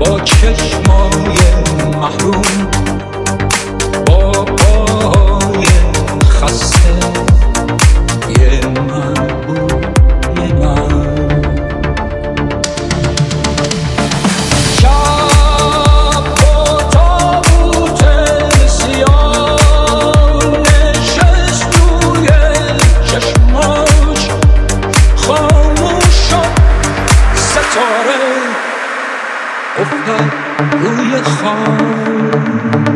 با چشمای محروم، با پاهای خسته، یه مربوط یه مربوط. شب با تابوت سیاه نشست روی چشماش، خاموش شد ستاره افتاد روی خاک.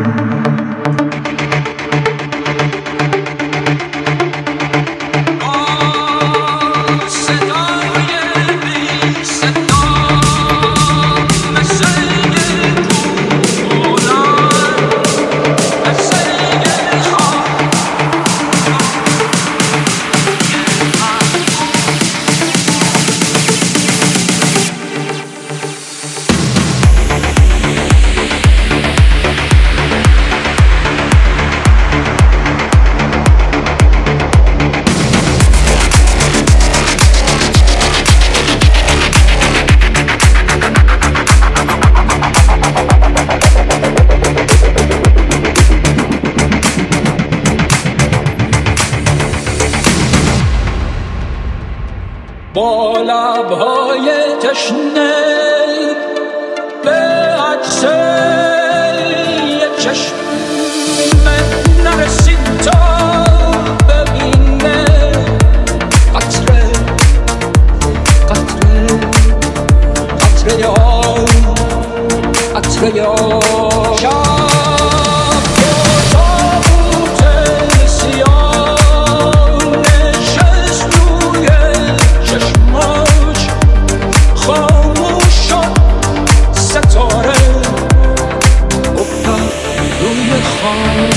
با لبهای تشنه به عکس یه چشم نرسید تا ببینه قطره قطره قطره آب قطره آب. شب با تابوت سیاه نشست روی چشماش، خاموش شد ستاره افتاد روی خاک.